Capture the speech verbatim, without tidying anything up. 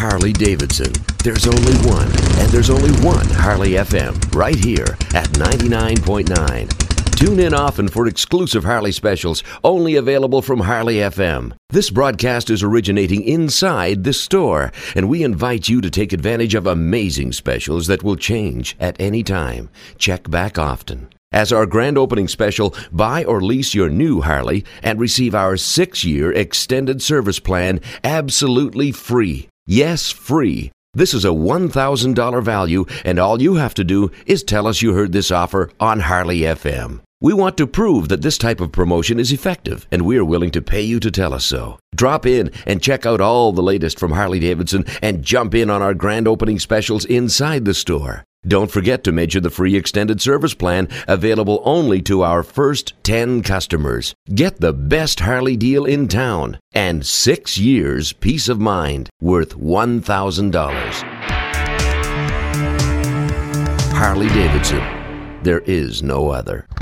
Harley Davidson. There's only one, and there's only one Harley F M, right here at ninety-nine point nine. Tune in often for exclusive Harley specials, only available from Harley F M. This broadcast is originating inside this store, and we invite you to take advantage of amazing specials that will change at any time. Check back often. As our grand opening special, buy or lease your new Harley and receive our six-year extended service plan absolutely free. Yes, free. This is a one thousand dollars value, and all you have to do is tell us you heard this offer on Harley F M. We want to prove that this type of promotion is effective, and we're willing to pay you to tell us so. Drop in and check out all the latest from Harley Davidson and jump in on our grand opening specials inside the store. Don't forget to mention the free extended service plan available only to our first ten customers. Get the best Harley deal in town and six years peace of mind worth one thousand dollars. Harley Davidson. There is no other.